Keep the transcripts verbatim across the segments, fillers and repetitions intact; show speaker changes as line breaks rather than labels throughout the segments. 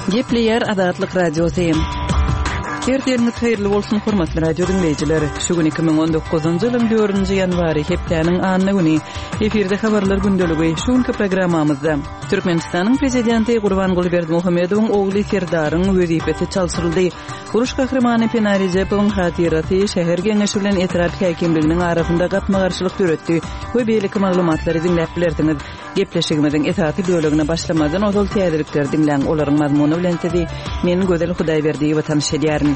Gepleyer Adatlyk Radiosyň. Erdirňiz haýyrly bolsun hormatly radio dinleýijileri. Şu gün iki bin on dokuzunçy ýylyň dördünji ýanwary hepdeniň anyny güni. Eferde habarlar gündöligi şu günkü programmamyzda Türkmenistanyň prezidenti Gurbanguly Berdimuhammedowyň ogly Serdaryň wezipesi çalşyryldy. Uruş gahrymany Penari Rejepowyň hatiraty şäher geňeşi bilen etraf häkimliginiň arasynda gatma garşylyk döretdi. Bu beýleki maglumatlary dinläp bilerdiňiz. Gepleşigimiziň esaty bölügine başlamadan ozal täzelikler dinläň. Olaryň mazmuny bilen dedi. Men Gözel Hudaýberdiýewa tanışýaryn.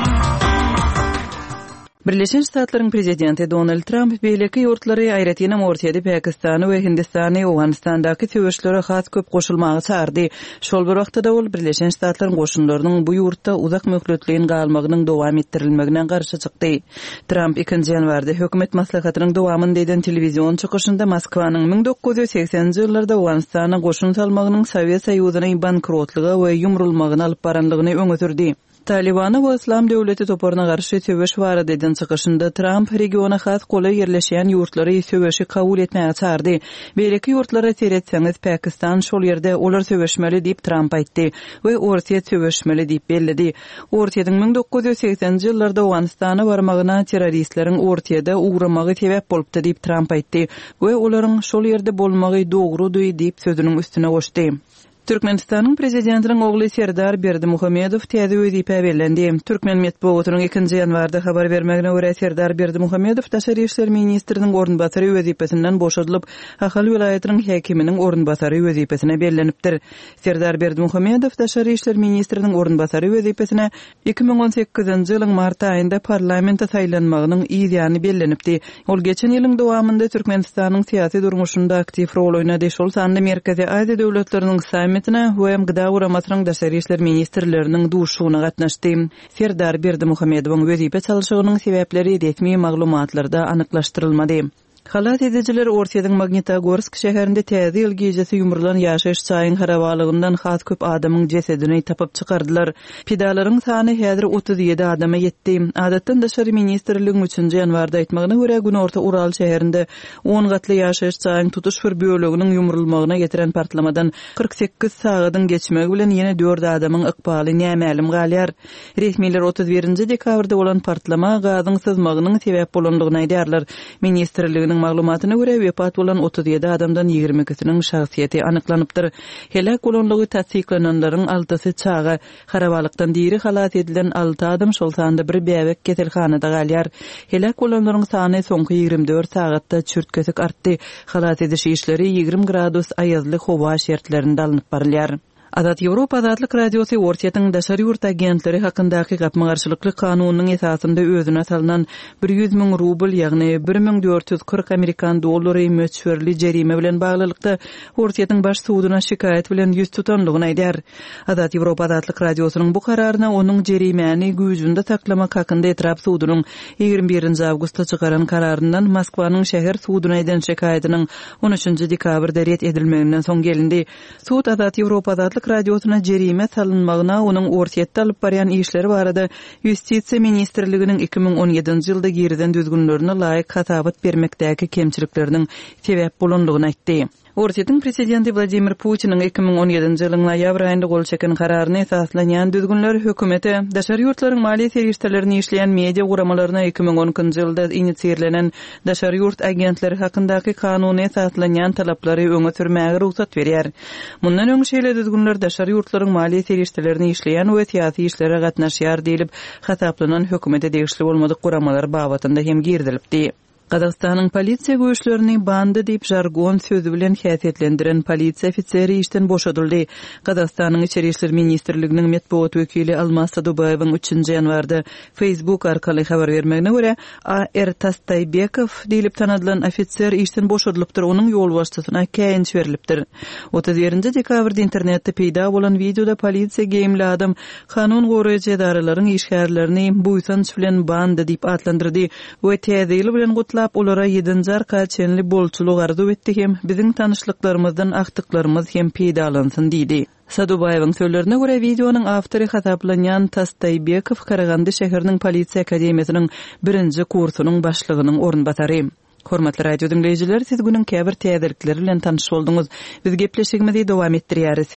Birleşen Ştatlaryň prezidenti Donald Trump beýleki ýurtlary aýratynam ortaýa Pakistany we Hindistany Awganistandaky töweşlere has köp goşulmagy çağırdy. Şol bir wagtda ol Birleşen Ştatlaryň goşunlarynyň bu ýurtda uzak möhletligiň galmagynyň dowam etdirilmegine garşy çykdy. Trump ikinji ýanwarda hökümet maslahatynyň dowamyny diýen telewizion çykyşynda Moskwanyň ming dokuz ýüz seksenji ýyllarda Awganistana goşun salmagynyň Sowet Soýuzynyň bankrotlygy we ýumrulmagyny alyp baranlygyny öňe sürdi. Talibana we Islam döwleti toporuna garşy töweş bar edilen çykyşynda Trump regiona has goly ýerleşýän ýurtlary töweşi kabul etmäge çağırdy. Beýleki ýurtlara seretseňiz Pakistan şol ýerde olar töweşmeli diýip Trump aýtdy we Ortiýa töweşmeli diýip bellidi. Ortiýadyň ming dokuz ýüz seksenji ýyllarda Awganistana barmagyna terroristleriň Ortiýada ugramagy sebäp bolupdy diýip Trump aýtdy we olaryň şol ýerde bolmagy dogrudy diýip sözüniň üstüne goşdy. Türkmenistanyň prezidentiniň ogly Serdar Berdimuhammedow täze wezipe berlendi. Türkmen medeniýetining ikinji ýanwarda habar bermegine görä Serdar Berdimuhammedow Daşary işler ministriniň ornbasary wezipesinden boşadylyp, Ahal vilayatynyň häkiminiň ornbasary wezipesine berlenipdir. Serdar Berdimuhammedow Daşary işler ministriniň ornbasary wezipesine iki bin on sekizinji ýylyň mart aýynda parlamentde saýlanmagynyň ýylyny bellenipdi. Ol geçen ýylyň dowamynda Türkmenistanyň syýasy durmuşynda aktiv rol oýnady. Şol sandy Merkezi Aziýa döwletleriniň Metne hem gıda uramasının Daşary işler ministrlerinin duşuğuna gatnaşdy. Serdar Berdimuhammedowyň wezipe çalyşygynyň sebäpleri resmi maglumatlarda anyklaşdyrylmady. Halat ediciler Ortiýadyň Magnitogorsk şäherinde täze ýyl gejesi ýumrulan ýaşaýyş çaýyň harabalygyndan has köp adamyň jesedini tapyp çykardylar. Pidalaryň sany häzir otuz ýedi adama ýetdi. Adatdan Daşary ministrliginiň üçinji ýanwarda aýtmagyna görä gün orta Ural şäherinde on gatly ýaşaýyş çaýyň tutuş bir böleginiň ýumrulmagyna getiren partlamadan kırk sekiz sagatyň geçmegi bilen ýene dört adamyň ykbaly nämälim galýar. Resmiler otuz birinji dekabrda bolan partlama gazyň sızmagynyň sebäp bolandygyny aýdýarlar. Ministrliginiň maglumatyna görä wepat bolan otuz ýedi adamdan ýigirmi ikisiniň şahsiýeti anyklanypdyr. Helak bolanlygy tasdiklananlaryň altysy çağa, harabalykdan diri halat edilen alty adam şol sanda bir bäwek keselhanada galýar. Helak bolanlaryň sany soňky ýigirmi dört sagatda çürtkesik artdy. Halat ediş işleri ýigirmi gradus aýazly howa şertlerinde alınıp barylýar. Adat Ýewropa Adatlyk Radiosy Ortiýadyň Daşary ýurt agentleri hakyndaky gatma garşylykly kanunynyň esasynda özüne salynan bir ýüz miň rubl, ýagny bir miň dört ýüz kırk Amerikan dollary möçberli jerime bilen baglylykda Ortiýadyň baş suwdyna şikaýet bilen ýüz tutanlygyny aýdýar. Adat Ýewropa Adatlyk Radiosynyň bu kararyna onuň jerimeni güýjünde taklamak hakynda etraf suwdynyň ýigirmi birinji awgustda çykaran kararyndan Moskwanyň şäher suwdyna eden şikaýetiniň on üçinji dekabrda ret edilmeginden soň gelindi. Suwd Adat Ýewropa Adatlyk Radiosyna jerime salynmagyna onuň Ortiýatda alyp barýan işleri barada Ýustisiýa ministrliginiň iki bin on ýedinji ýylda geriden düzgünlerine laýyk hatabat bermekdäki kemçilikleriniň sebäp bolandygyny aýtdy. Ortiýadyň prezidenti Vladimir Putiniň iki bin on ýedinji ýylyň noýabr aýynda gol çeken kararyny esaslanýan düzgünler hökümeti Daşary ýurtlaryň maliýe seriştelerini işleýän media guramalaryna iki bin onunçy ýylda inisiýerlenen Daşary ýurt agentleri hakyndaky kanuny esaslanýan talaplary öňe sürmäge ruhsat berýär. Mundan öň şeýle düzgünler Daşary ýurtlaryň maliýe seriştelerini işleýän we syýasy işlere gatnaşýar diýilip hasaplanan hökümete degişli bolmadyk guramalar babatynda hem girdilipdi. Qazaqstanyň polisiýa güýçlerini bandy diýip jargon sözü bilen häsiýetlendiren polisiýa ofiseri işden boşadyldy. Qazaqstanyň Içeri işler ministrliginiň medeniýet wekili Almas Sadubayewiň üçinji ýanwarda Facebook arkaly habar bermegine görä A R Tastaybekow diýilip tanadylan ofiser işden boşadylypdyr. Onuň ýolbaşçysyna käýin berilipdir. otuz birinji dekabrda internetde peýda bolan videoda polisiýa geýimli adam kanun goraýjy edaralaryň işgärlerini buýsanç bilen bandy diýip atlandyrdy we täze bilen gutla olara ýedinji arka çenli bolçuluk arzu etdi hem biziň tanışlyklarymyzdan akdyklarymyz hem peýdalansyn diýdi. Sadubayewiň sözlerine görä videonyň awtory hataplanýan Tastaybekow Karagandy şäheriniň polisiýa akademiýasynyň birinji kursunyň başlygynyň ornbasary. Hormatly radio dinleyijiler, siz günün käbir täzelikleri bilen tanyş boldunuz. Biz gepleşigimizi dowam etdirýäris.